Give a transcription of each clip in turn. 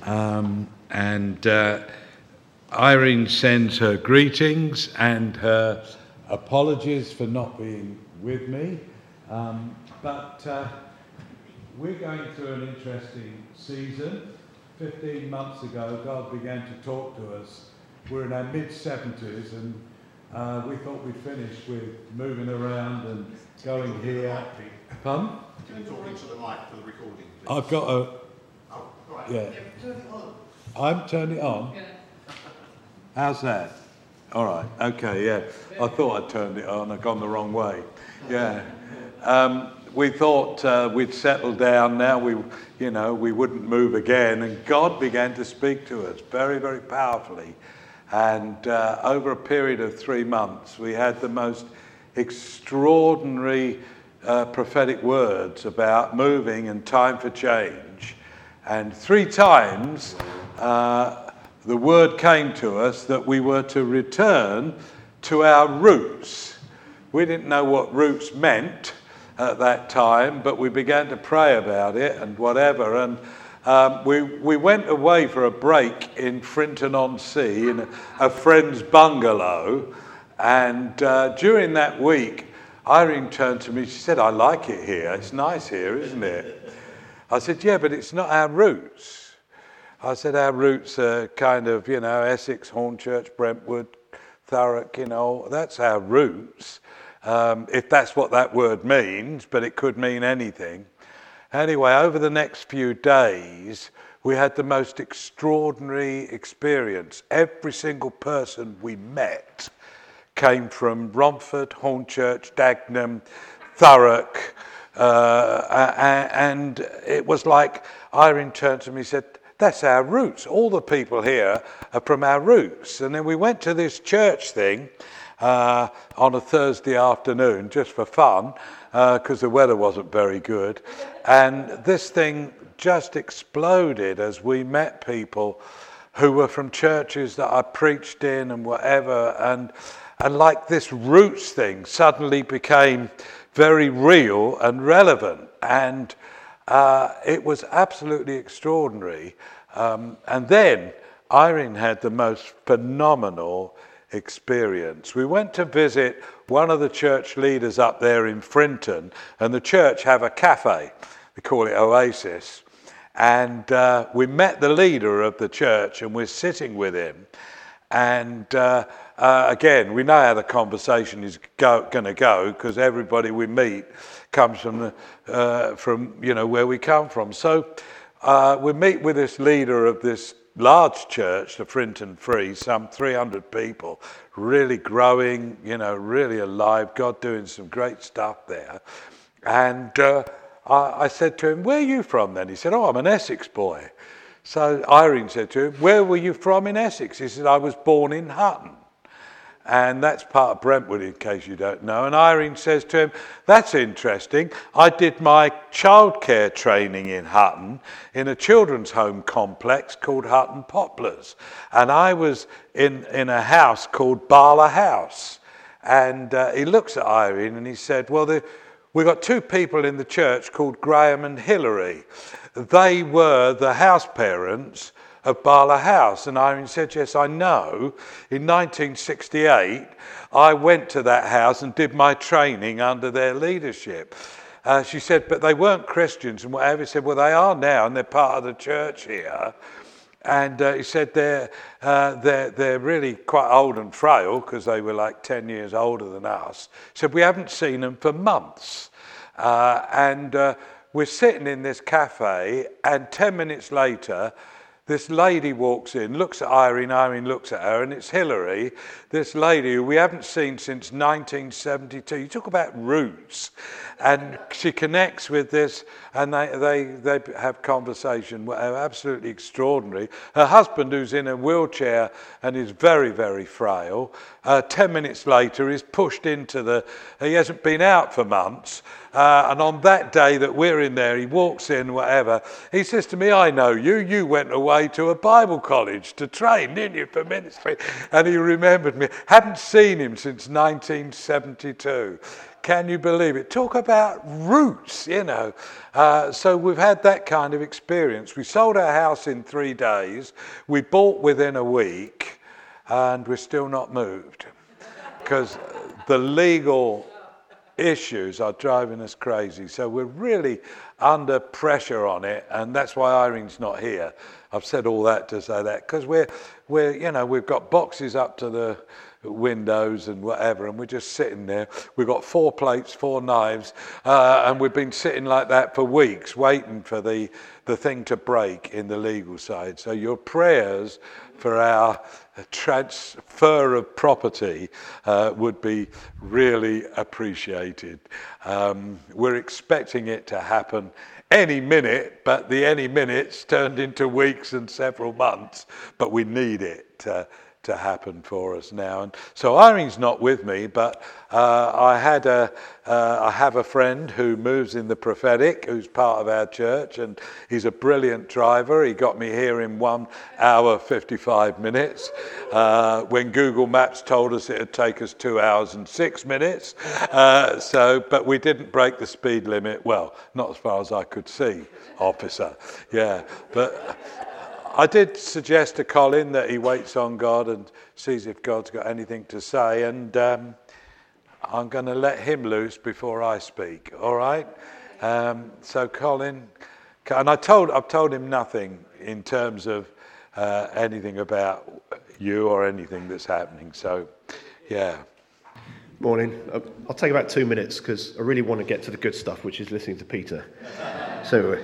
And Irene sends her greetings and her apologies for not being with me. But we're going through an interesting season. 15 months ago, God began to talk to us. We're in our mid-70s, and we thought we'd finished with moving around and going here. Pardon? Can you talk into the mic for the recording, please? I've got a... Oh, all right. Yeah. Turn it on. I'm turning it on? Yeah. How's that? All right, okay, yeah. I thought I'd turned it on, I'd gone the wrong way. Yeah. We thought we'd settled down now, we wouldn't move again, and God began to speak to us very, very powerfully. And over a period of 3 months, we had the most extraordinary prophetic words about moving and time for change. And 3 times, the word came to us that we were to return to our roots. We didn't know what roots meant at that time, but we began to pray about it and whatever. And we went away for a break in Frinton-on-Sea in a friend's bungalow. And during that week, Irene turned to me, she said, "I like it here. It's nice here, isn't it?" I said, "Yeah, but it's not our roots." I said, "Our roots are kind of, Essex, Hornchurch, Brentwood, Thurrock, that's our roots." If that's what that word means, but it could mean anything. Anyway, over the next few days, we had the most extraordinary experience. Every single person we met came from Romford, Hornchurch, Dagenham, Thurrock, and it was like Irene turned to me and said, "That's our roots. All the people here are from our roots." And then we went to this church thing on a Thursday afternoon, just for fun, because the weather wasn't very good. And this thing just exploded as we met people who were from churches that I preached in and whatever. And like this roots thing suddenly became very real and relevant. And it was absolutely extraordinary. And then Irene had the most phenomenal experience. We went to visit one of the church leaders up there in Frinton, and the church have a cafe. They call it Oasis. And we met the leader of the church, and we're sitting with him. And again, we know how the conversation is going to go, because everybody we meet comes from where we come from. So we meet with this leader of this large church, the Frinton Free, some 300 people, really growing, really alive, God doing some great stuff there. And I said to him, "Where are you from then?" He said, "Oh, I'm an Essex boy." So Irene said to him, "Where were you from in Essex?" He said, "I was born in Hutton." And that's part of Brentwood, in case you don't know. And Irene says to him, "That's interesting. I did my childcare training in Hutton in a children's home complex called Hutton Poplars. And I was in a house called Bala House." And he looks at Irene and he said, "Well, we've got 2 people in the church called Graham and Hillary. They were the house parents of Bala House." And Irene said, "Yes, I know. In 1968, I went to that house and did my training under their leadership." She said, "But they weren't Christians and whatever." He said, "Well, they are now, and they're part of the church here." And he said they're really quite old and frail, because they were like 10 years older than us. He said, "We haven't seen them for months." And we're sitting in this cafe, and 10 minutes later, this lady walks in, looks at Irene, Irene looks at her, and it's Hillary, this lady who we haven't seen since 1972. You talk about roots. And she connects with this, and they have conversation, absolutely extraordinary. Her husband, who's in a wheelchair and is very, very frail, 10 minutes later is pushed into he hasn't been out for months, and on that day that we're in there, he walks in, whatever, he says to me, "I know you went away to a Bible college to train, didn't you, for ministry?" And he remembered me. Hadn't seen him since 1972. Can you believe it? Talk about roots, you know. So we've had that kind of experience. We sold our house in 3 days. We bought within a week, and we're still not moved because the legal issues are driving us crazy. So we're really under pressure on it, and that's why Irene's not here. I've said all that to say that because we've got boxes up to the windows and whatever, and we're just sitting there. We've got 4 plates, 4 knives, and we've been sitting like that for weeks, waiting for the thing to break in the legal side. So your prayers for our transfer of property would be really appreciated. We're expecting it to happen any minute, but the any minute's turned into weeks and several months, but we need it to happen for us now. And so Irene's not with me, but I have a friend who moves in the prophetic, who's part of our church, and he's a brilliant driver. He got me here in 1 hour 55 minutes when Google Maps told us it'd take us 2 hours and 6 minutes. But we didn't break the speed limit. Well, not as far as I could see, officer. Yeah, but I did suggest to Colin that he waits on God and sees if God's got anything to say, and I'm going to let him loose before I speak, all right? So Colin, and I've told him nothing in terms of anything about you or anything that's happening, so yeah. Morning. I'll take about 2 minutes because I really want to get to the good stuff, which is listening to Peter. So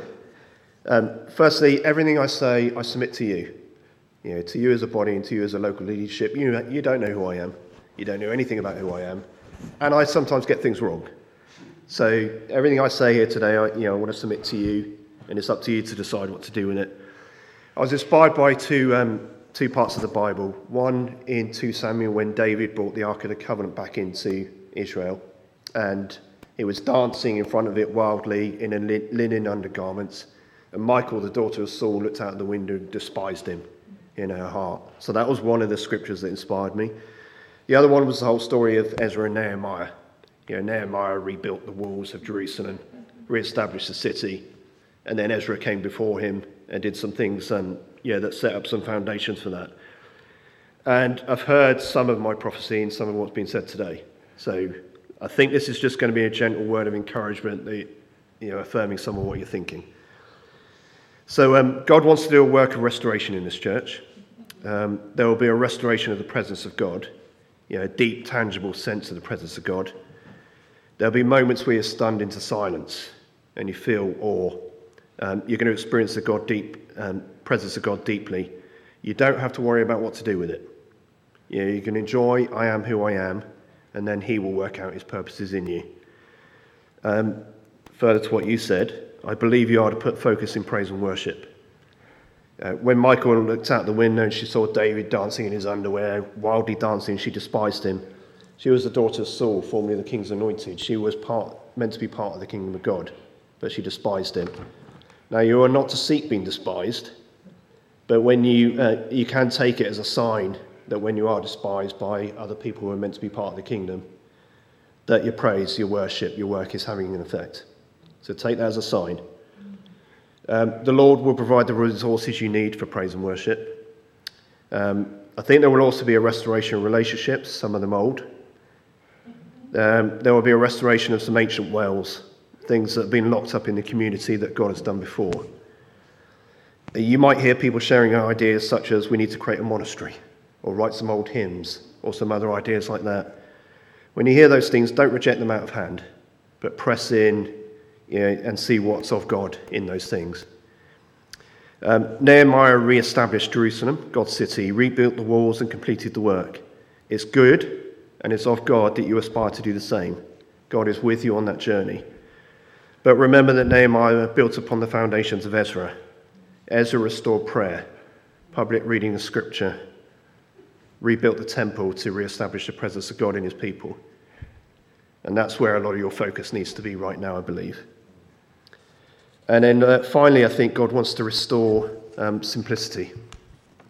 firstly, everything I say, I submit to you. You know, to you as a body and to you as a local leadership. You don't know who I am. You don't know anything about who I am. And I sometimes get things wrong. So everything I say here today, I want to submit to you, and it's up to you to decide what to do with it. I was inspired by two parts of the Bible. One in 2 Samuel when David brought the Ark of the Covenant back into Israel, and he was dancing in front of it wildly in linen undergarments. And Michal, the daughter of Saul, looked out the window and despised him in her heart. So that was one of the scriptures that inspired me. The other one was the whole story of Ezra and Nehemiah. Nehemiah rebuilt the walls of Jerusalem, re-established the city, and then Ezra came before him and did some things that set up some foundations for that. And I've heard some of my prophecy and some of what's been said today. So I think this is just going to be a gentle word of encouragement, affirming some of what you're thinking. So God wants to do a work of restoration in this church. There will be a restoration of the presence of God, a deep, tangible sense of the presence of God. There'll be moments where you're stunned into silence and you feel awe. You're going to experience the presence of God deeply. You don't have to worry about what to do with it. You can enjoy I am who I am, and then he will work out his purposes in you. Further to what you said, I believe you are to put focus in praise and worship. When Michal looked out the window and she saw David dancing in his underwear, wildly dancing, she despised him. She was the daughter of Saul, formerly the king's anointed. She was meant to be part of the kingdom of God, but she despised him. Now, you are not to seek being despised, but when you can take it as a sign that when you are despised by other people who are meant to be part of the kingdom, that your praise, your worship, your work is having an effect. So take that as a sign. The Lord will provide the resources you need for praise and worship. I think there will also be a restoration of relationships, some of them old. There will be a restoration of some ancient wells, things that have been locked up in the community that God has done before. You might hear people sharing ideas such as we need to create a monastery or write some old hymns or some other ideas like that. When you hear those things, don't reject them out of hand, but press in and see what's of God in those things. Nehemiah re-established Jerusalem, God's city, rebuilt the walls and completed the work. It's good and it's of God that you aspire to do the same. God is with you on that journey. But remember that Nehemiah built upon the foundations of Ezra. Ezra restored prayer, public reading of scripture, rebuilt the temple to re-establish the presence of God in his people. And that's where a lot of your focus needs to be right now, I believe. And then finally, I think God wants to restore simplicity.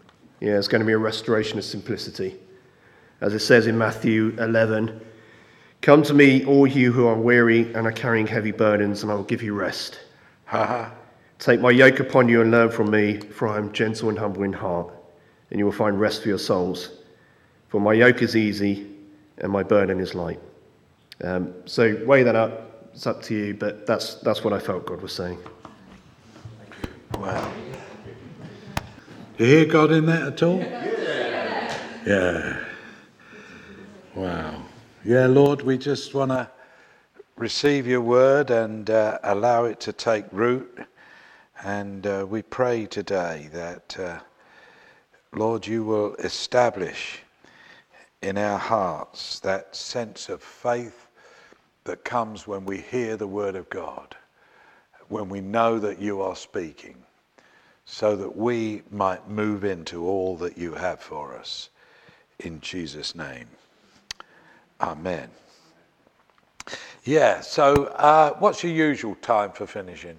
There's going to be a restoration of simplicity. As it says in Matthew 11, Come to me, all you who are weary and are carrying heavy burdens, and I will give you rest. Take my yoke upon you and learn from me, for I am gentle and humble in heart, and you will find rest for your souls. For my yoke is easy and my burden is light. So weigh that up. It's up to you, but that's what I felt God was saying. Wow. You hear God in that at all? Yeah. Wow. Yeah, Lord, we just want to receive your word and allow it to take root. And we pray today that, Lord, you will establish in our hearts that sense of faith that comes when we hear the word of God, when we know that you are speaking, so that we might move into all that you have for us. In Jesus' name. Amen. Yeah, so what's your usual time for finishing?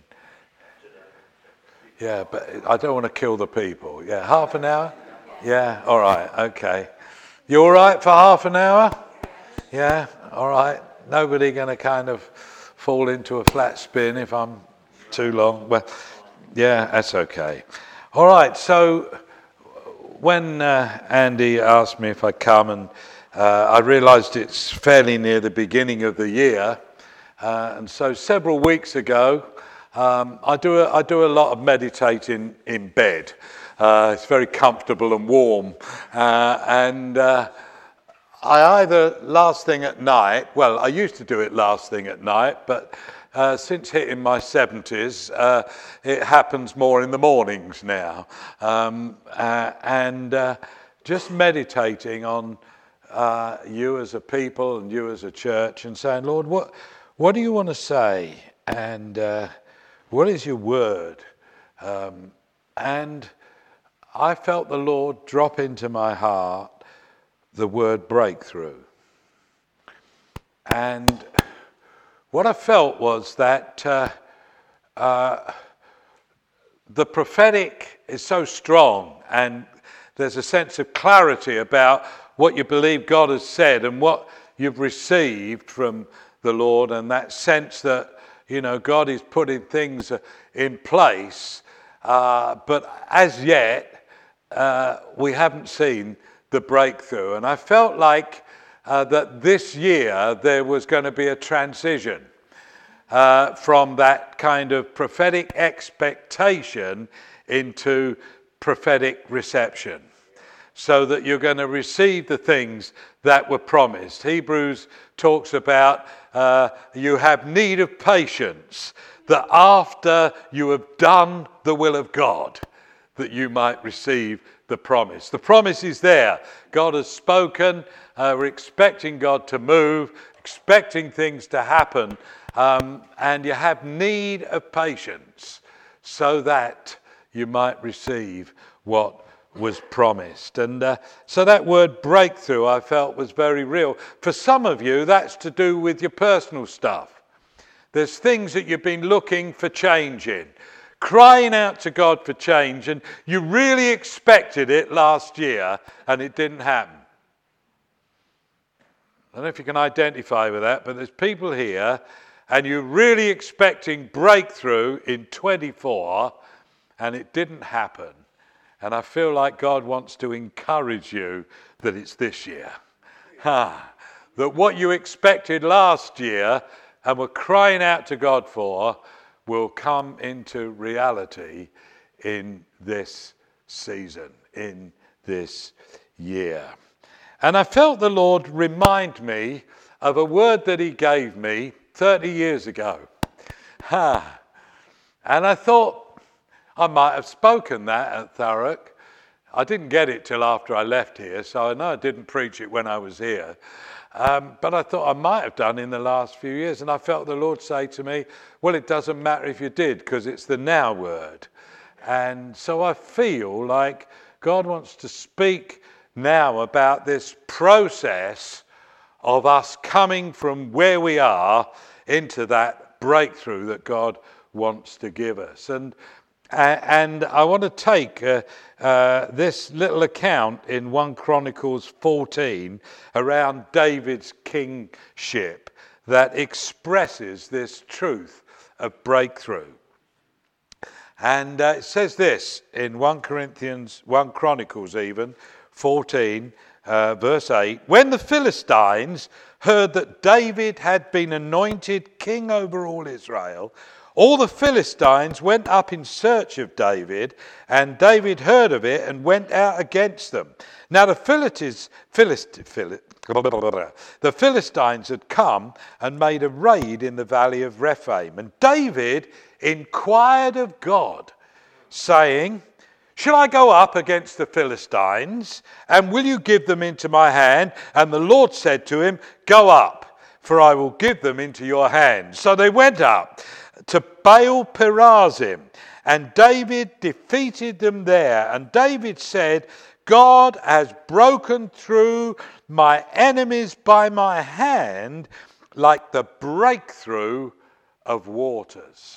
Yeah, but I don't want to kill the people. Yeah, half an hour? Yeah, all right, okay. You all right for half an hour? Yeah, all right. Nobody going to kind of fall into a flat spin if I'm too long? Well, yeah, that's okay. All right, so when Andy asked me if I'd come, and I realised it's fairly near the beginning of the year, and so several weeks ago, I do a lot of meditating in bed. It's very comfortable and warm, and I either last thing at night, well, I used to do it last thing at night, but since hitting my 70s, it happens more in the mornings now. And just meditating on you as a people and you as a church and saying, Lord, what do you want to say? And what is your word? And I felt the Lord drop into my heart the word breakthrough. And what I felt was that the prophetic is so strong, and there's a sense of clarity about what you believe God has said and what you've received from the Lord, and that sense that, you know, God is putting things in place, but as yet we haven't seen the breakthrough. And I felt like that this year there was going to be a transition from that kind of prophetic expectation into prophetic reception, so that you're going to receive the things that were promised. Hebrews talks about you have need of patience, that after you have done the will of God, that you might receive the promise. The promise is there. God has spoken. We're expecting God to move, expecting things to happen, and you have need of patience so that you might receive what was promised. And so that word breakthrough I felt was very real. For some of you, that's to do with your personal stuff. There's things that you've been looking for change in, crying out to God for change, and you really expected it last year and it didn't happen. I don't know if you can identify with that, but there's people here and you're really expecting breakthrough in 24 and it didn't happen. And I feel like God wants to encourage you that it's this year. That what you expected last year and were crying out to God for will come into reality in this season, in this year. And I felt the Lord remind me of a word that he gave me 30 years ago. And I thought I might have spoken that at Thurrock. I didn't get it till after I left here, so I know I didn't preach it when I was here. But I thought I might have done in the last few years, and I felt the Lord say to me, well, it doesn't matter if you did, because it's the now word. And so I feel like God wants to speak now about this process of us coming from where we are into that breakthrough that God wants to give us. And And I want to take this little account in 1 Chronicles 14 around David's kingship that expresses this truth of breakthrough. And it says this in 1 Chronicles even, 14, verse 8. When the Philistines heard that David had been anointed king over all Israel, all the Philistines went up in search of David, and David heard of it and went out against them. Now the Philistines had come and made a raid in the valley of Rephaim. And David inquired of God, saying, shall I go up against the Philistines, and will you give them into my hand? And the Lord said to him, go up, for I will give them into your hand. So they went up to Baal Perazim, and David defeated them there. And David said, God has broken through my enemies by my hand like the breakthrough of waters.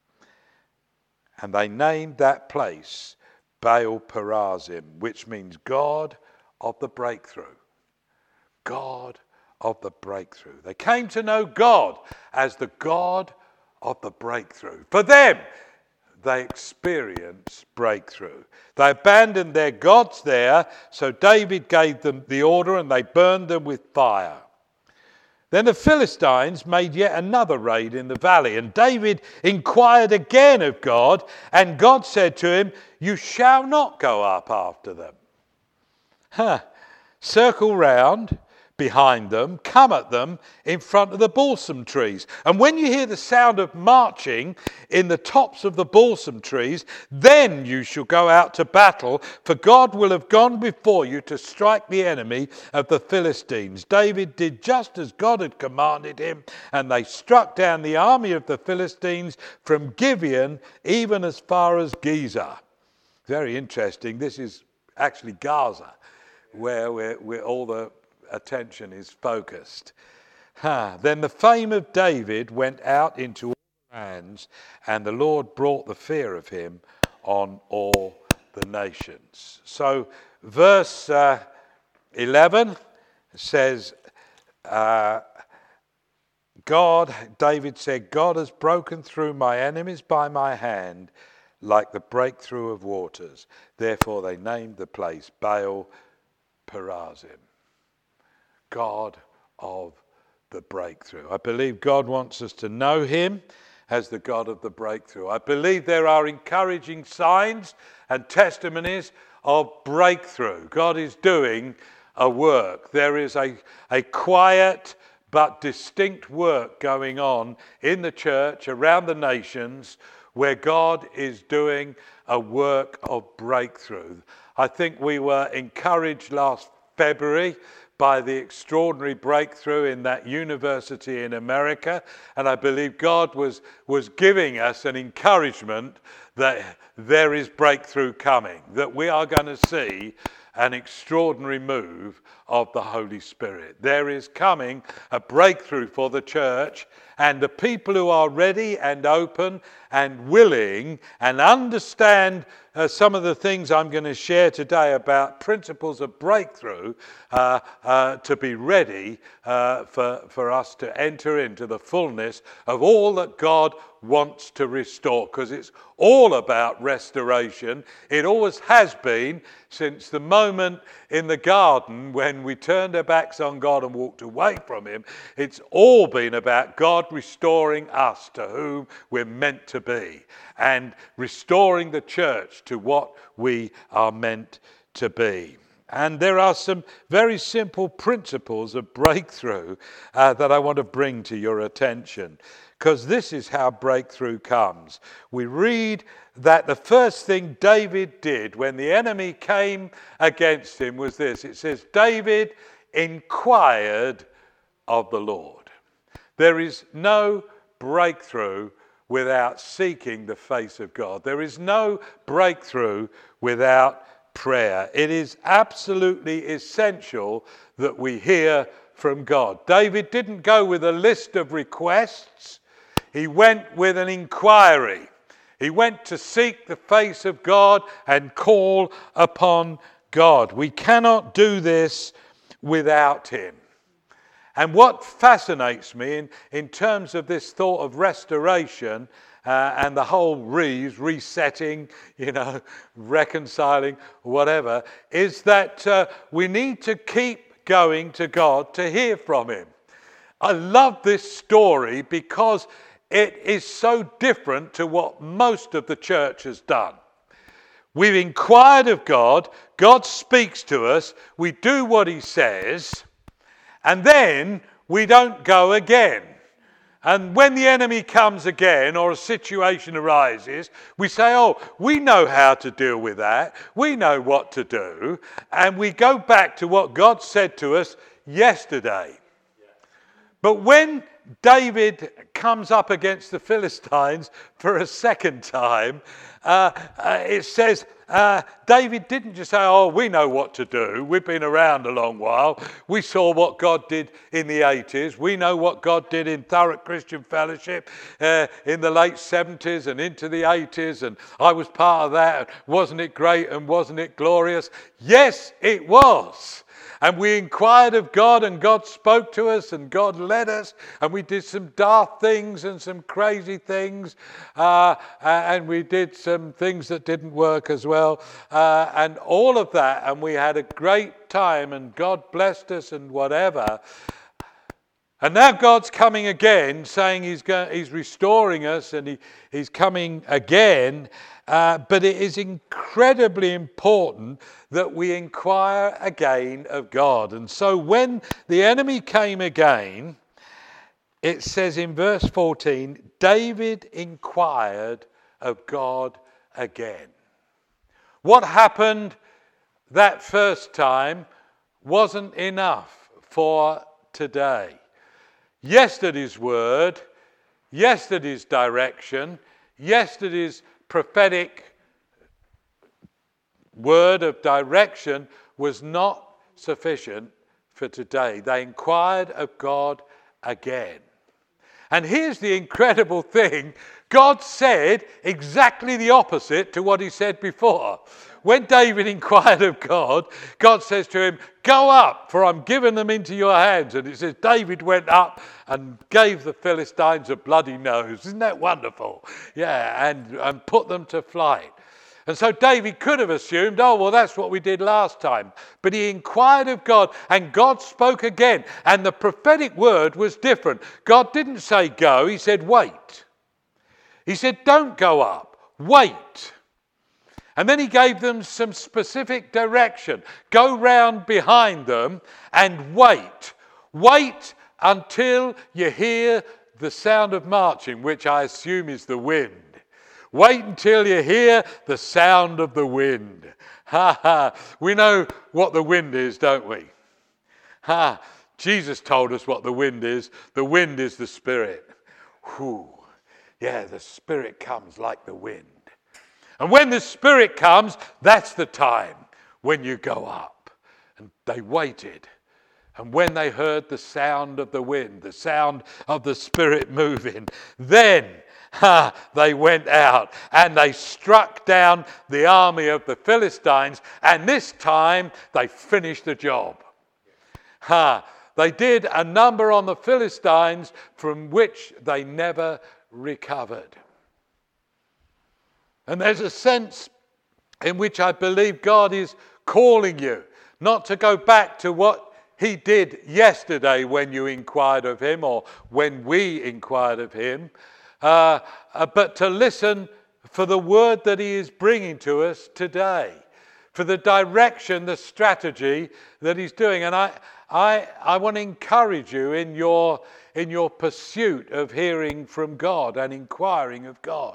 And they named that place Baal Perazim, which means God of the breakthrough. God of the breakthrough. They came to know God as the God of the breakthrough. For them, they experienced breakthrough. They abandoned their gods there, so David gave them the order and they burned them with fire. Then the Philistines made yet another raid in the valley, and David inquired again of God, and God said to him, you shall not go up after them. Circle round behind them, come at them in front of the balsam trees. And when you hear the sound of marching in the tops of the balsam trees, then you shall go out to battle, for God will have gone before you to strike the enemy of the Philistines. David did just as God had commanded him, and they struck down the army of the Philistines from Gibeon even as far as Gezer. Very interesting. This is actually Gaza, where all the attention is focused. Then the fame of David went out into all lands, and the Lord brought the fear of him on all the nations. So verse 11 says, David said, God has broken through my enemies by my hand like the breakthrough of waters. Therefore they named the place Baal Perazim. God of the breakthrough. I believe God wants us to know him as the God of the breakthrough. I believe there are encouraging signs and testimonies of breakthrough. God is doing a work. There is a quiet but distinct work going on in the church, around the nations, where God is doing a work of breakthrough. I think we were encouraged last February by the extraordinary breakthrough in that university in America. And I believe God was giving us an encouragement that there is breakthrough coming, that we are going to see an extraordinary move of the Holy Spirit. There is coming a breakthrough for the church, and the people who are ready and open and willing and understand some of the things I'm going to share today about principles of breakthrough to be ready for us to enter into the fullness of all that God wants to restore, because it's all about restoration. It always has been since the moment in the garden when we turned our backs on God and walked away from him. It's all been about God restoring us to whom we're meant to be and restoring the church to what we are meant to be. And there are some very simple principles of breakthrough that I want to bring to your attention, because this is how breakthrough comes. We read that the first thing David did when the enemy came against him was this. It says, David inquired of the Lord. There is no breakthrough without seeking the face of God. There is no breakthrough without prayer. It is absolutely essential that we hear from God. David didn't go with a list of requests. He went with an inquiry. He went to seek the face of God and call upon God. We cannot do this without him. And what fascinates me in terms of this thought of restoration and the whole resetting, reconciling, whatever, is that we need to keep going to God to hear from him. I love this story because it is so different to what most of the church has done. We've inquired of God, God speaks to us, we do what he says, and then we don't go again. And when the enemy comes again or a situation arises, we say, oh, we know how to deal with that. We know what to do. And we go back to what God said to us yesterday. But when David comes up against the Philistines for a second time, it says David didn't just say, oh, we know what to do. We've been around a long while. We saw what God did in the 80s. We know what God did in Thurrock Christian Fellowship in the late 70s and into the 80s. And I was part of that. Wasn't it great and wasn't it glorious? Yes, it was. And we inquired of God and God spoke to us and God led us and we did some daft things and some crazy things and we did some things that didn't work as well and all of that, and we had a great time and God blessed us and whatever. And now God's coming again, saying he's restoring us and he's coming again. But it is incredibly important that we inquire again of God. And so when the enemy came again, it says in verse 14, David inquired of God again. What happened that first time wasn't enough for today. Yesterday's word, yesterday's direction, yesterday's prophetic word of direction was not sufficient for today. They inquired of God again. And here's the incredible thing. God said exactly the opposite to what he said before. When David inquired of God, God says to him, go up, for I'm giving them into your hands. And it says David went up and gave the Philistines a bloody nose. Isn't that wonderful? Yeah, and put them to flight. And so David could have assumed, oh, well, that's what we did last time. But he inquired of God, and God spoke again. And the prophetic word was different. God didn't say go, he said wait. He said, don't go up, wait. And then he gave them some specific direction. Go round behind them and wait. Wait until you hear the sound of marching, which I assume is the wind. Wait until you hear the sound of the wind. Ha ha. We know what the wind is, don't we? Ha. Jesus told us what the wind is. The wind is the Spirit. Whew. Yeah, the Spirit comes like the wind. And when the Spirit comes, that's the time when you go up. And they waited. And when they heard the sound of the wind, the sound of the Spirit moving, then they went out and they struck down the army of the Philistines. And this time they finished the job. They did a number on the Philistines from which they never recovered. And there's a sense in which I believe God is calling you not to go back to what he did yesterday when you inquired of him or when we inquired of him, but to listen for the word that he is bringing to us today, for the direction, the strategy that he's doing. And I want to encourage you in your pursuit of hearing from God and inquiring of God.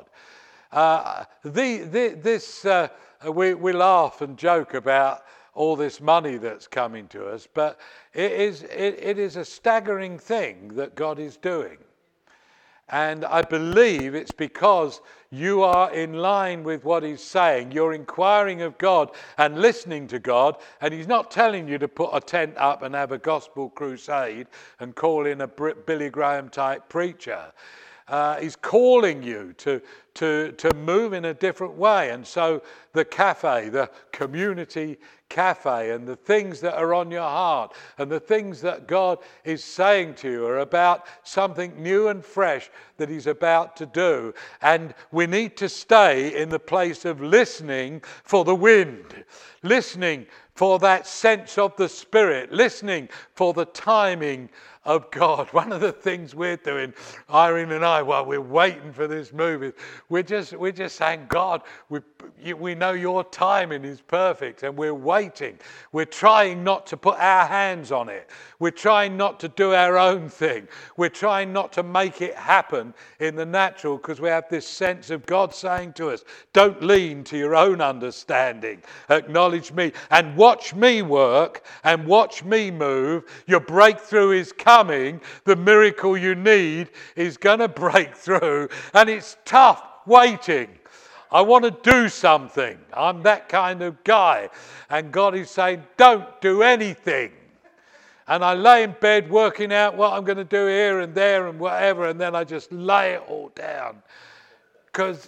We laugh and joke about all this money that's coming to us, but it is a staggering thing that God is doing. And I believe it's because you are in line with what he's saying. You're inquiring of God and listening to God, and he's not telling you to put a tent up and have a gospel crusade and call in a Billy Graham type preacher. He's calling you to move in a different way. And so the cafe, the community cafe, and the things that are on your heart and the things that God is saying to you are about something new and fresh that he's about to do. And we need to stay in the place of listening for the wind, listening for that sense of the Spirit, listening for the timing of God. One of the things we're doing, Irene and I, while we're waiting for this movie, we're just saying, God, we know your timing is perfect, and we're waiting. We're trying not to put our hands on it. We're trying not to do our own thing. We're trying not to make it happen in the natural, because we have this sense of God saying to us, don't lean to your own understanding. Acknowledge me and watch me work and watch me move. Your breakthrough is coming. The miracle you need is going to break through, and it's tough waiting. I want to do something. I'm that kind of guy. And God is saying, don't do anything. And I lay in bed working out what I'm going to do here and there and whatever, and then I just lay it all down. Because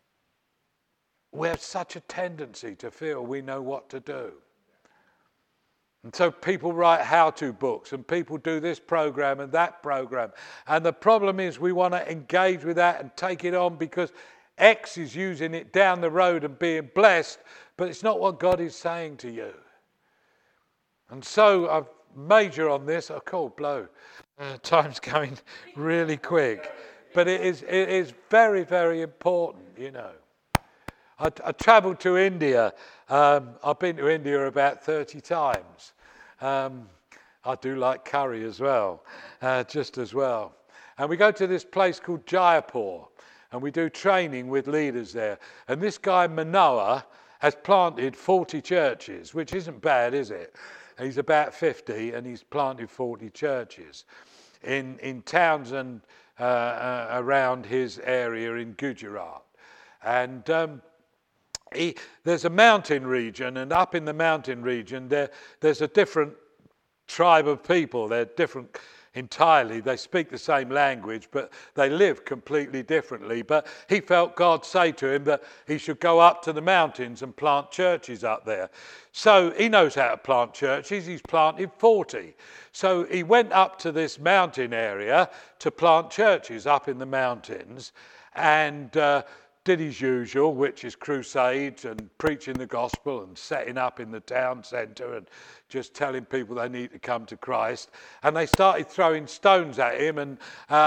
we have such a tendency to feel we know what to do. And so people write how-to books, and people do this program and that program. And the problem is we want to engage with that and take it on because X is using it down the road and being blessed, but it's not what God is saying to you. And so I've major on this. Oh, cold blow. Time's going really quick. But it is very, very important, you know. I travelled to India. I've been to India about 30 times. I do like curry as well, just as well. And we go to this place called Jaipur, and we do training with leaders there. And this guy, Manoa, has planted 40 churches, which isn't bad, is it? He's about 50, and he's planted 40 churches in towns and around his area in Gujarat. And there's a mountain region, and up in the mountain region, there's a different tribe of people. They're different entirely. They speak the same language, but they live completely differently. But he felt God say to him that he should go up to the mountains and plant churches up there. So he knows how to plant churches. He's planted 40. So he went up to this mountain area to plant churches up in the mountains, and did his usual, which is crusades and preaching the gospel and setting up in the town centre and just telling people they need to come to Christ. And they started throwing stones at him, and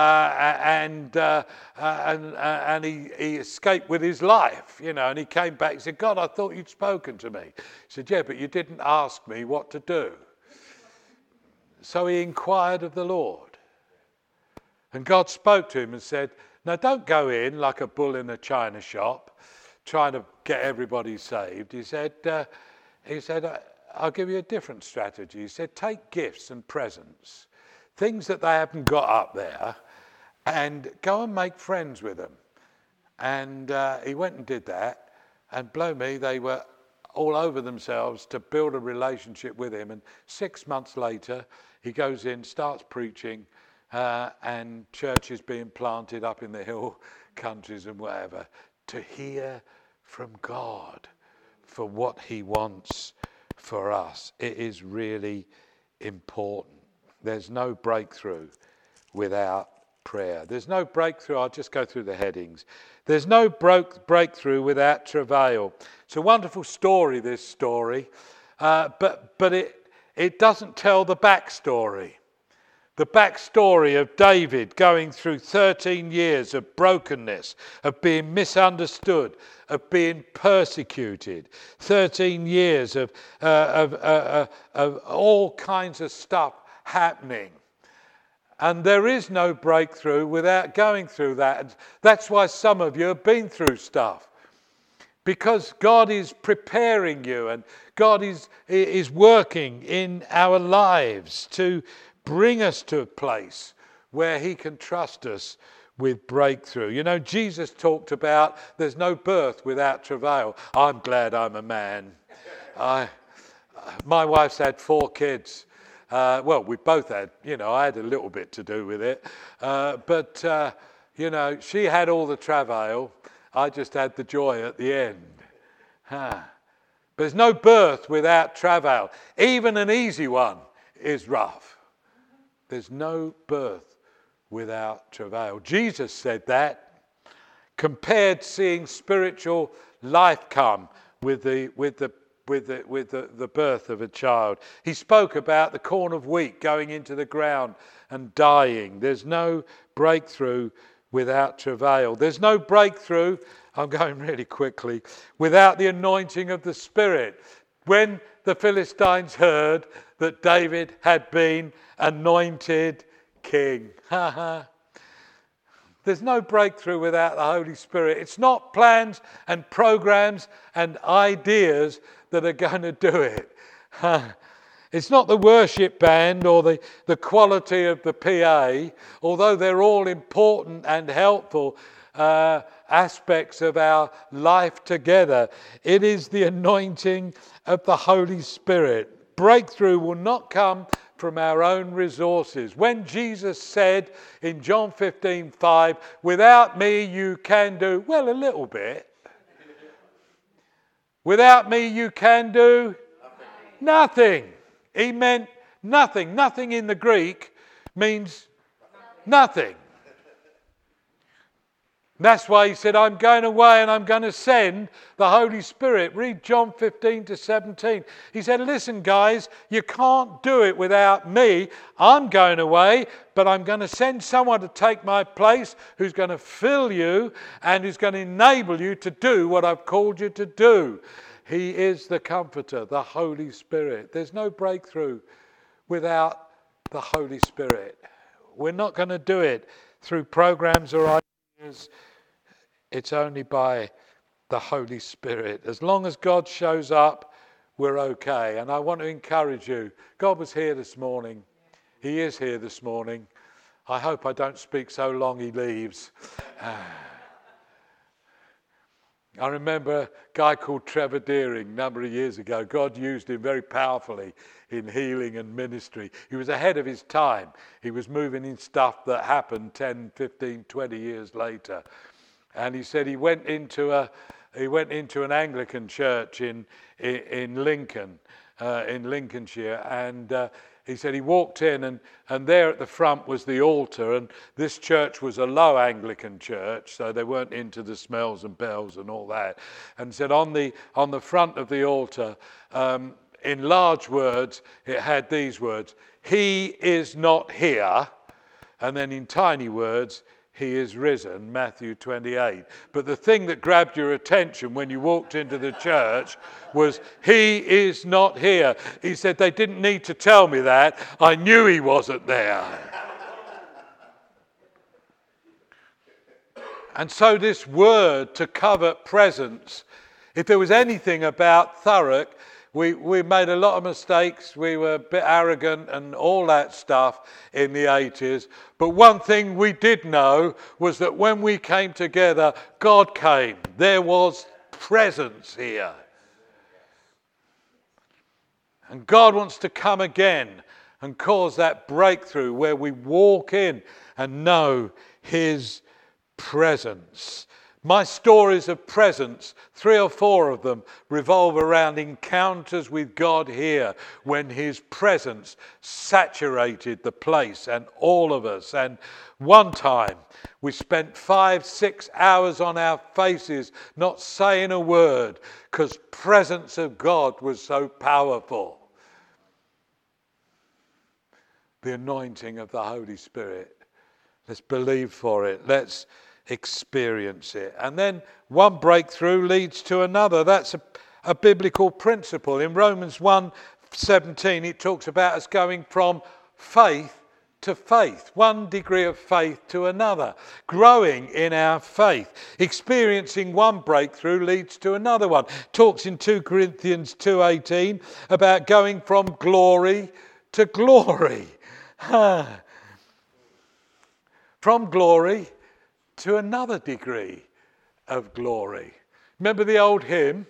he escaped with his life, you know. And he came back and said, God, I thought you'd spoken to me. He said, yeah, but you didn't ask me what to do. So he inquired of the Lord. And God spoke to him and said, now, don't go in like a bull in a china shop trying to get everybody saved. He said, I'll give you a different strategy. He said, take gifts and presents, things that they haven't got up there, and go and make friends with them. And he went and did that, and blow me, they were all over themselves to build a relationship with him. And 6 months later, he goes in, starts preaching, and churches being planted up in the hill countries and whatever, to hear from God for what he wants for us. It is really important. There's no breakthrough without prayer. There's no breakthrough. I'll just go through the headings. There's no breakthrough without travail. It's a wonderful story, this story, but it doesn't tell the backstory. The backstory of David going through 13 years of brokenness, of being misunderstood, of being persecuted, 13 years of all kinds of stuff happening. And there is no breakthrough without going through that. And that's why some of you have been through stuff. Because God is preparing you, and God is working in our lives to bring us to a place where he can trust us with breakthrough. You know, Jesus talked about there's no birth without travail. I'm glad I'm a man. My wife's had 4 kids. Well, we both had, you know, I had a little bit to do with it. But you know, she had all the travail. I just had the joy at the end. There's no birth without travail. Even an easy one is rough. There's no birth without travail. Jesus said that, compared seeing spiritual life come with the birth of a child. He spoke about the corn of wheat going into the ground and dying. There's no breakthrough without travail. There's no breakthrough, I'm going really quickly, without the anointing of the Spirit. When the Philistines heard that David had been anointed king. There's no breakthrough without the Holy Spirit. It's not plans and programs and ideas that are going to do it. It's not the worship band or the quality of the PA, although they're all important and helpful aspects of our life together. It is the anointing of the Holy Spirit. Breakthrough will not come from our own resources. When Jesus said in John 15:5, without me you can do, well, a little bit. Without me you can do nothing. He meant nothing. Nothing in the Greek means nothing. That's why he said, I'm going away and I'm going to send the Holy Spirit. Read John 15-17. He said, listen, guys, you can't do it without me. I'm going away, but I'm going to send someone to take my place who's going to fill you and who's going to enable you to do what I've called you to do. He is the Comforter, the Holy Spirit. There's no breakthrough without the Holy Spirit. We're not going to do it through programs or ideas. It's only by the Holy Spirit. As long as God shows up, we're okay. And I want to encourage you. God was here this morning. He is here this morning. I hope I don't speak so long he leaves. I remember a guy called Trevor Deering a number of years ago. God used him very powerfully in healing and ministry. He was ahead of his time. He was moving in stuff that happened 10, 15, 20 years later. And he said he went into an Anglican church in Lincoln, in Lincolnshire, and he said he walked in and there at the front was the altar, and this church was a low Anglican church, so they weren't into the smells and bells and all that. And said on the front of the altar, in large words, it had these words, "He is not here," and then in tiny words, "He is risen," Matthew 28. But the thing that grabbed your attention when you walked into the church was, "He is not here." He said, they didn't need to tell me that. I knew he wasn't there. And so this word, to covet presence, if there was anything about Thurrock, we made a lot of mistakes. We were a bit arrogant and all that stuff in the 80s. But one thing we did know was that when we came together, God came. There was presence here. And God wants to come again and cause that breakthrough where we walk in and know his presence. My stories of presence, 3 or 4 of them, revolve around encounters with God here when his presence saturated the place and all of us. And one time we spent 5-6 hours on our faces not saying a word because presence of God was so powerful. The anointing of the Holy Spirit. Let's believe for it. Let's experience it. And then one breakthrough leads to another. That's a biblical principle. In Romans 1:17, it talks about us going from faith to faith, one degree of faith to another, growing in our faith. Experiencing one breakthrough leads to another one. Talks in 2 Corinthians 2:18 about going from glory to glory. From glory to another degree of glory. Remember the old hymn?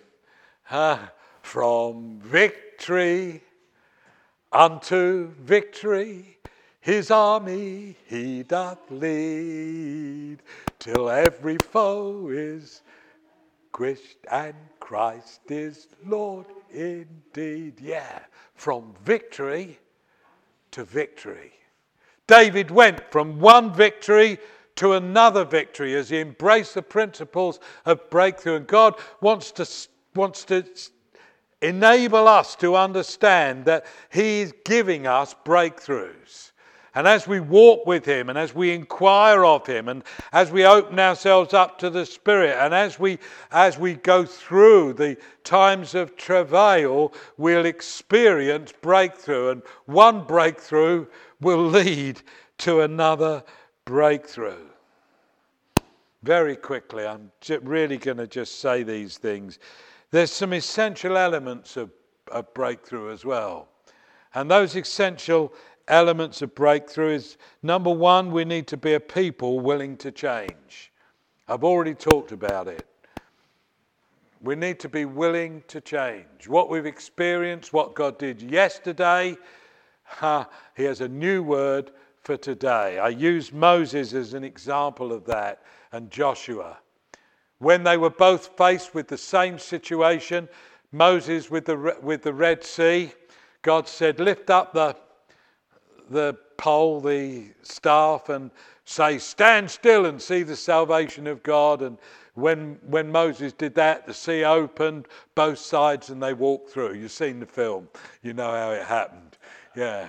From victory unto victory, His army he doth lead, till every foe is quished and Christ is Lord indeed. Yeah, from victory to victory. David went from one victory to another victory as he embraced the principles of breakthrough. And God wants to enable us to understand that he is giving us breakthroughs. And as we walk with him, and as we inquire of him, and as we open ourselves up to the Spirit, and as we go through the times of travail, we'll experience breakthrough. And one breakthrough will lead to another breakthrough. Very quickly, I'm really going to just say these things. There's some essential elements of breakthrough as well. And those essential elements of breakthrough is, number one, we need to be a people willing to change. I've already talked about it. We need to be willing to change. What we've experienced, what God did yesterday, he has a new word for today. I use Moses as an example of that, and Joshua. When they were both faced with the same situation, Moses with the Red Sea, God said, lift up the pole, the staff, and say, stand still and see the salvation of God. And when Moses did that, the sea opened, both sides, and they walked through. You've seen the film. You know how it happened. Yeah.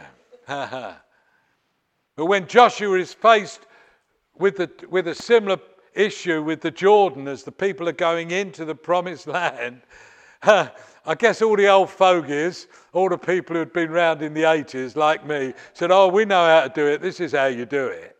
But when Joshua is faced with a similar issue with the Jordan as the people are going into the promised land, I guess all the old fogies, all the people who had been around in the 80s like me, said, oh, we know how to do it. This is how you do it.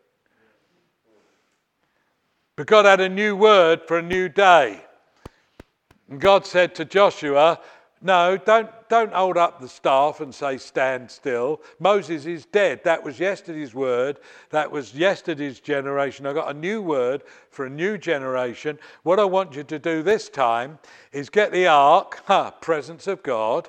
But God had a new word for a new day. And God said to Joshua, no, don't hold up the staff and say stand still. Moses is dead. That was yesterday's word. That was yesterday's generation. I've got a new word for a new generation. What I want you to do this time is get the ark, presence of God,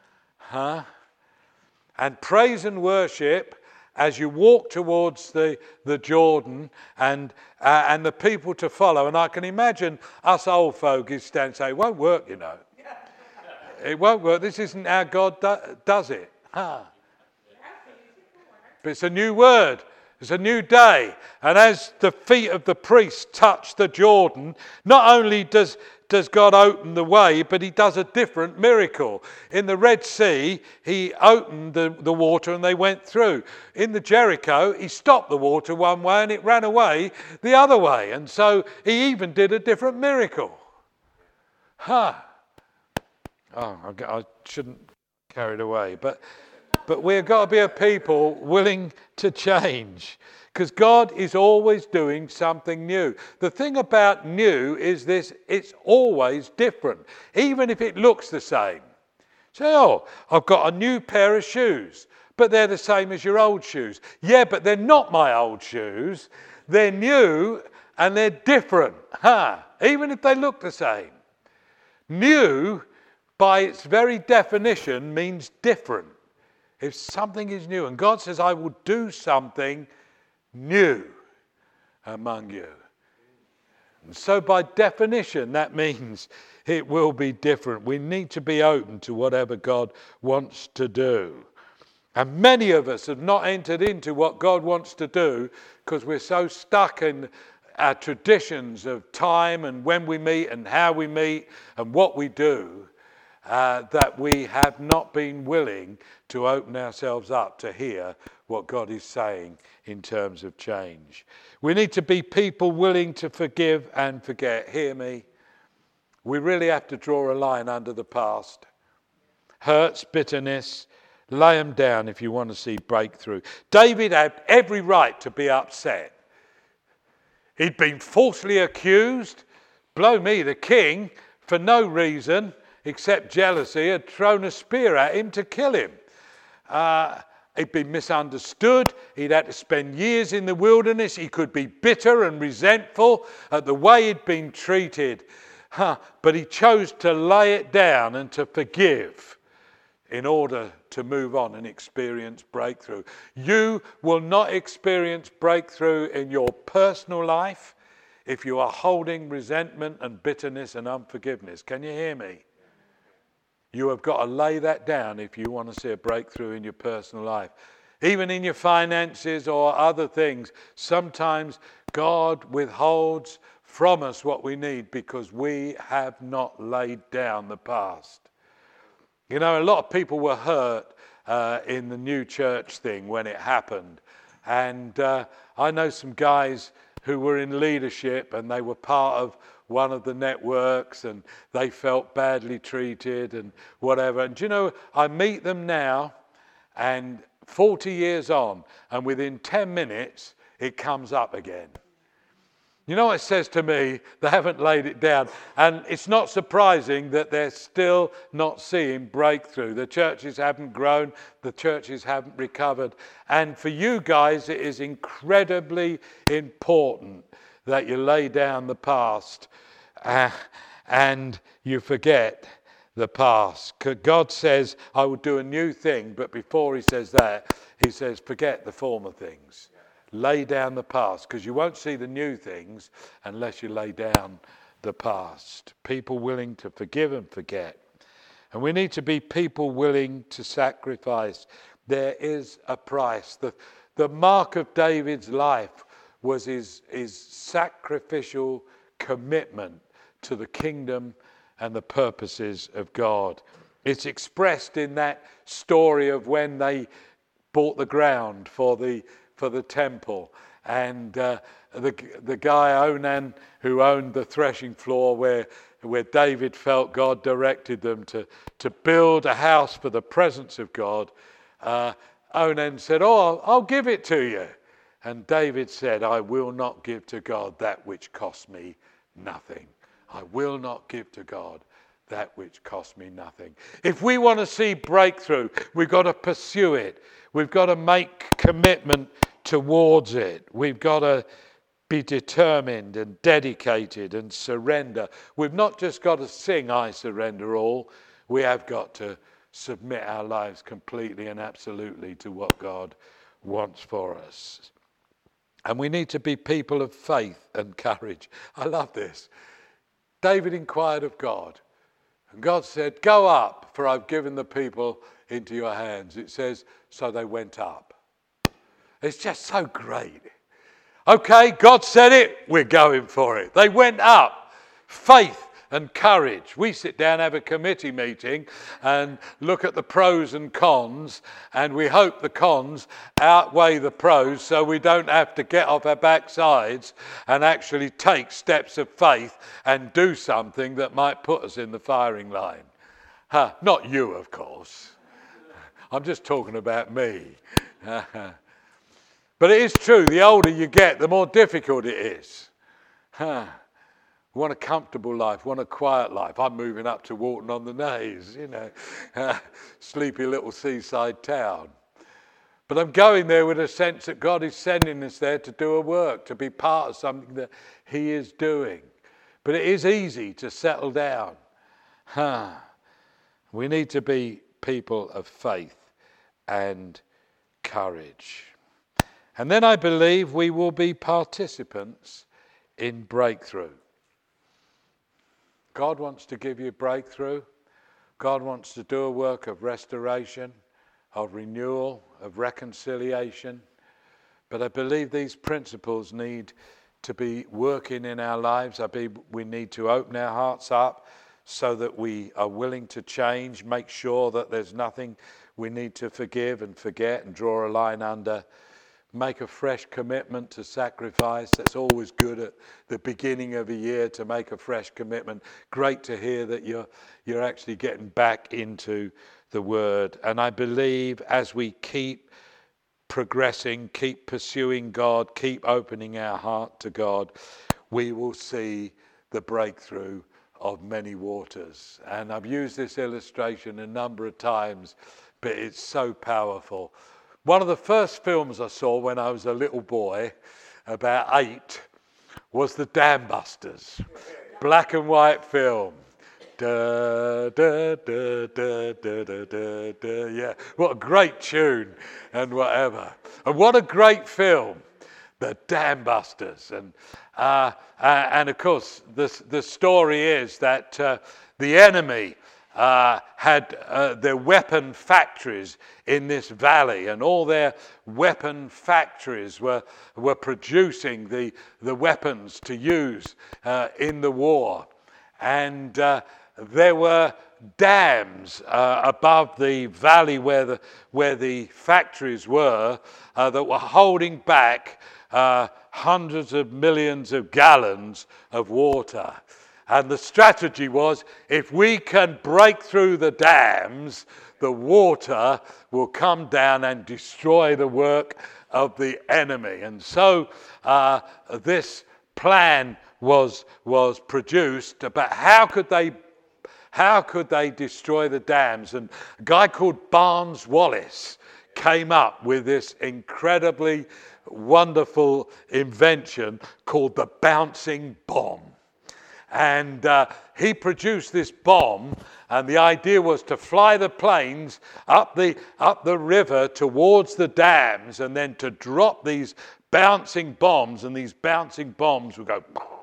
and praise and worship as you walk towards the Jordan and the people to follow. And I can imagine us old fogies stand and say, it won't work, you know. It won't work. This isn't how God does it. But it's a new word. It's a new day. And as the feet of the priests touch the Jordan, not only does God open the way, but he does a different miracle. In the Red Sea, he opened the water and they went through. In the Jericho, he stopped the water one way and it ran away the other way. And so he even did a different miracle. Oh, I shouldn't carry it away. But we've got to be a people willing to change. Because God is always doing something new. The thing about new is this, it's always different. Even if it looks the same. Say, oh, I've got a new pair of shoes. But they're the same as your old shoes. Yeah, but they're not my old shoes. They're new and they're different. Even if they look the same. New, by its very definition, means different. If something is new, and God says, I will do something new among you. And so by definition, that means it will be different. We need to be open to whatever God wants to do. And many of us have not entered into what God wants to do because we're so stuck in our traditions of time and when we meet and how we meet and what we do. That we have not been willing to open ourselves up to hear what God is saying in terms of change. We need to be people willing to forgive and forget. Hear me. We really have to draw a line under the past. Hurts, bitterness, lay them down if you want to see breakthrough. David had every right to be upset. He'd been falsely accused. Blow me, the king, for no reason except jealousy, had thrown a spear at him to kill him. He'd been misunderstood. He'd had to spend years in the wilderness. He could be bitter and resentful at the way he'd been treated. But he chose to lay it down and to forgive. in order to move on and experience breakthrough. You will not experience breakthrough in your personal life if you are holding resentment and bitterness and unforgiveness. Can you hear me? You have got to lay that down if you want to see a breakthrough in your personal life. Even in your finances or other things, sometimes God withholds from us what we need because we have not laid down the past. You know, a lot of people were hurt in the new church thing when it happened. And I know some guys who were in leadership and they were part of one of the networks and they felt badly treated and whatever. And do you know, I meet them now and 40 years on, and within 10 minutes, it comes up again. You know what it says to me? They haven't laid it down. And it's not surprising that they're still not seeing breakthrough. The churches haven't grown. The churches haven't recovered. And for you guys, it is incredibly important that you lay down the past and you forget the past. God says, I will do a new thing. But before he says that, he says, forget the former things. Lay down the past, because you won't see the new things unless you lay down the past. People willing to forgive and forget. And we need to be people willing to sacrifice. There is a price. The mark of David's life was his sacrificial commitment to the kingdom and the purposes of God. It's expressed in that story of when they bought the ground for the temple, and the guy Onan, who owned the threshing floor where David felt God directed them to build a house for the presence of God, Onan said, I'll give it to you. And David said, I will not give to God that which costs me nothing. I will not give to God that which costs me nothing. If we want to see breakthrough, we've got to pursue it. We've got to make commitment towards it. We've got to be determined and dedicated and surrender. We've not just got to sing, I surrender all. We have got to submit our lives completely and absolutely to what God wants for us. And we need to be people of faith and courage. I love this. David inquired of God, and God said, go up, for I've given the people into your hands. It says, so they went up. It's just so great. Okay, God said it, we're going for it. They went up. Faith and courage. We sit down, have a committee meeting and look at the pros and cons, and we hope the cons outweigh the pros so we don't have to get off our backsides and actually take steps of faith and do something that might put us in the firing line. Not you, of course. I'm just talking about me. But it is true, the older you get, the more difficult it is. We want a comfortable life, want a quiet life. I'm moving up to Walton-on-the-Naze, sleepy little seaside town. But I'm going there with a sense that God is sending us there to do a work, to be part of something that he is doing. But it is easy to settle down. We need to be people of faith and courage. And then I believe we will be participants in breakthrough. God wants to give you breakthrough. God wants to do a work of restoration, of renewal, of reconciliation. But I believe these principles need to be working in our lives. I believe we need to open our hearts up so that we are willing to change, make sure that there's nothing we need to forgive and forget and draw a line under. Make a fresh commitment to sacrifice. That's always good at the beginning of a year to make a fresh commitment. Great to hear that you're actually getting back into the Word. And I believe as we keep progressing, keep pursuing God, keep opening our heart to God, we will see the breakthrough of many waters. And I've used this illustration a number of times, but it's so powerful. One of the first films I saw when I was a little boy, about 8, was The Dam Busters. Black and white film. Da, da, da, da, da, da, da, da. Yeah, what a great tune and whatever. And what a great film, The Dam Busters. And of course, the story is that the enemy had their weapon factories in this valley, and all their weapon factories were producing the weapons to use in the war. And there were dams above the valley where the factories were that were holding back hundreds of millions of gallons of water. And the strategy was, if we can break through the dams, the water will come down and destroy the work of the enemy. And so this plan was produced about how could they destroy the dams. And a guy called Barnes Wallis came up with this incredibly wonderful invention called the bouncing bomb. And he produced this bomb, and the idea was to fly the planes up the river towards the dams, and then to drop these bouncing bombs, and these bouncing bombs would go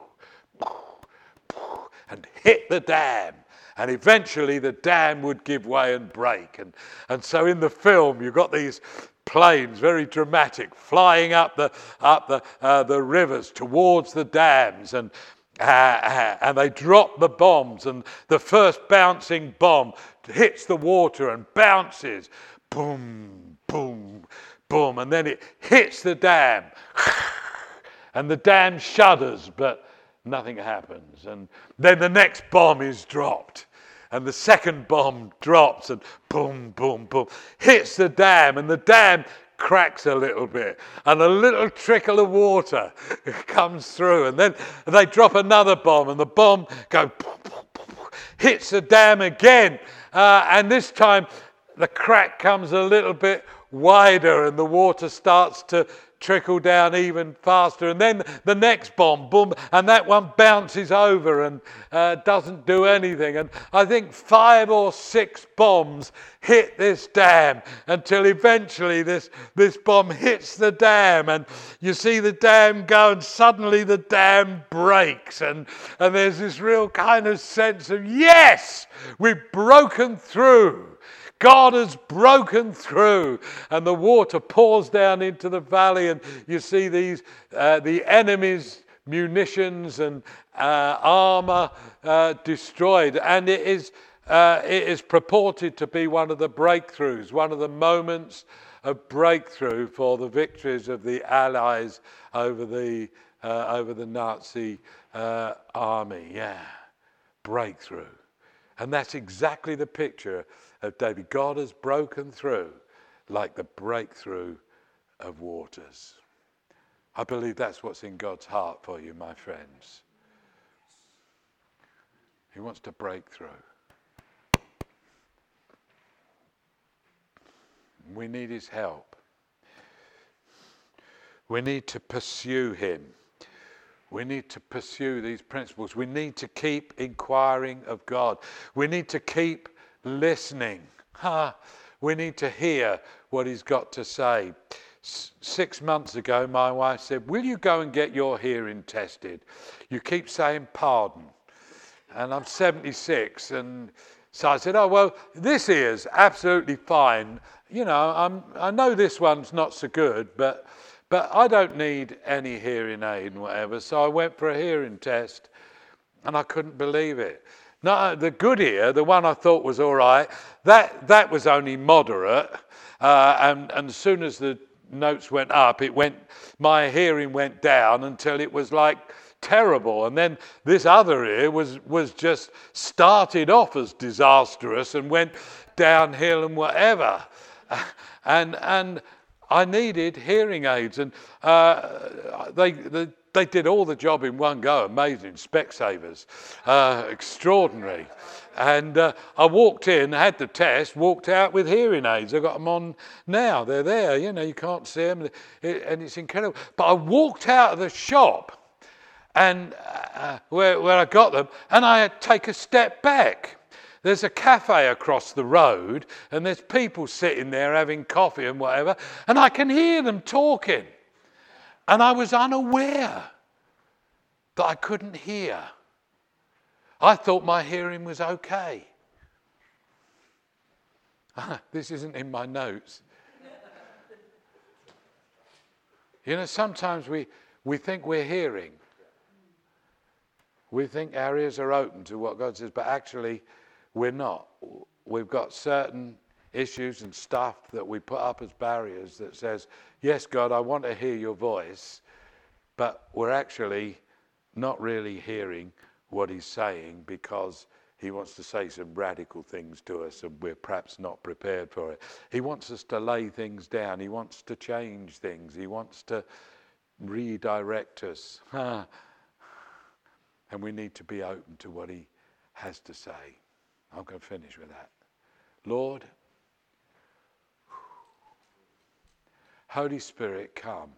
and hit the dam. And eventually the dam would give way and break. And so in the film you've got these planes, very dramatic, flying up the rivers towards the dams, and they drop the bombs, and the first bouncing bomb hits the water and bounces, boom, boom, boom, and then it hits the dam, and the dam shudders, but nothing happens. And then the next bomb is dropped, and the second bomb drops, and boom, boom, boom, hits the dam, and the dam cracks a little bit, and a little trickle of water comes through, and then they drop another bomb, and the bomb hits the dam again, and this time the crack comes a little bit wider, and the water starts to trickle down even faster, and then the next bomb, boom, and that one bounces over and doesn't do anything. And I think 5 or 6 bombs hit this dam until eventually this bomb hits the dam, and you see the dam go, and suddenly the dam breaks, and there's this real kind of sense of, yes, we've broken through. God has broken through, and the water pours down into the valley, and you see these the enemy's munitions and armor destroyed, and it is purported to be one of the breakthroughs, one of the moments of breakthrough for the victories of the Allies over the Nazi army. Yeah, breakthrough, and that's exactly the picture of David. God has broken through like the breakthrough of waters. I believe that's what's in God's heart for you, my friends. He wants to break through. We need his help. We need to pursue him. We need to pursue these principles. We need to keep inquiring of God. We need to keep listening. We need to hear what he's got to say. 6 months ago, my wife said, will you go and get your hearing tested? You keep saying pardon. And I'm 76, and so I said, oh, well, this ear's absolutely fine. You know, I know this one's not so good, but I don't need any hearing aid and whatever. So I went for a hearing test, and I couldn't believe it. No, the good ear, the one I thought was all right, that was only moderate, and as soon as the notes went up, my hearing went down until it was like terrible. And then this other ear was just started off as disastrous and went downhill and whatever. And I needed hearing aids, and they did all the job in one go. Amazing, Specsavers, extraordinary. And I walked in, had the test, walked out with hearing aids. I've got them on now. They're there, you know, you can't see them, and it's incredible. But I walked out of the shop, and where I got them, and I had to take a step back. There's a cafe across the road, and there's people sitting there having coffee and whatever, and I can hear them talking. And I was unaware that I couldn't hear. I thought my hearing was okay. This isn't in my notes. You know, sometimes we think we're hearing. We think our ears are open to what God says, but actually we're not. We've got certain issues and stuff that we put up as barriers that says, yes, God, I want to hear your voice, but we're actually not really hearing what he's saying because he wants to say some radical things to us and we're perhaps not prepared for it. He wants us to lay things down. He wants to change things. He wants to redirect us. And we need to be open to what he has to say. I'm going to finish with that. Lord, Holy Spirit, come.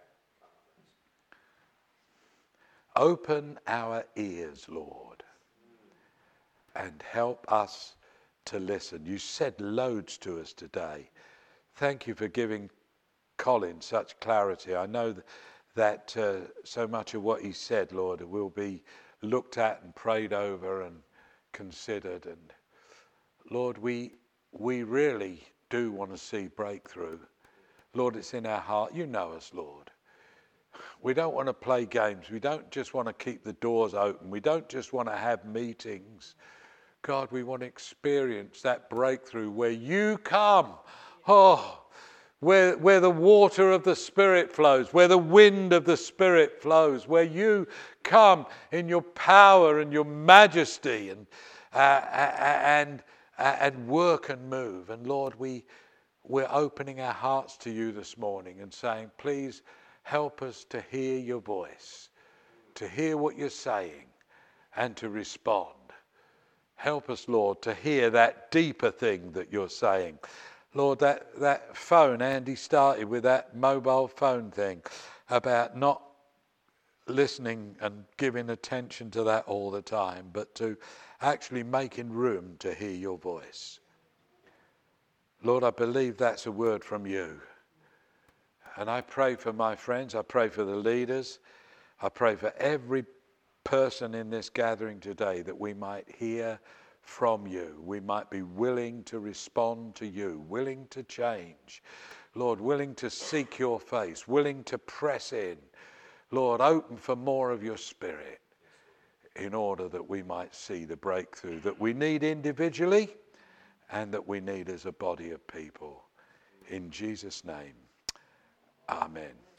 Open our ears, Lord, and help us to listen. You said loads to us today. Thank you for giving Colin such clarity. I know that so much of what he said, Lord, will be looked at and prayed over and considered. And Lord, we really do want to see breakthrough. Lord, it's in our heart. You know us, Lord. We don't want to play games. We don't just want to keep the doors open. We don't just want to have meetings. God, we want to experience that breakthrough where you come. Oh, where the water of the Spirit flows, where the wind of the Spirit flows, where you come in your power and your majesty and work and move. And Lord, we're opening our hearts to you this morning and saying, please help us to hear your voice, to hear what you're saying and to respond. Help us, Lord, to hear that deeper thing that you're saying. Lord, that phone, Andy started with that mobile phone thing about not listening and giving attention to that all the time, but to actually making room to hear your voice. Lord, I believe that's a word from you. And I pray for my friends. I pray for the leaders. I pray for every person in this gathering today that we might hear from you. We might be willing to respond to you, willing to change. Lord, willing to seek your face, willing to press in. Lord, open for more of your Spirit in order that we might see the breakthrough that we need individually and that we need as a body of people. In Jesus' name, amen.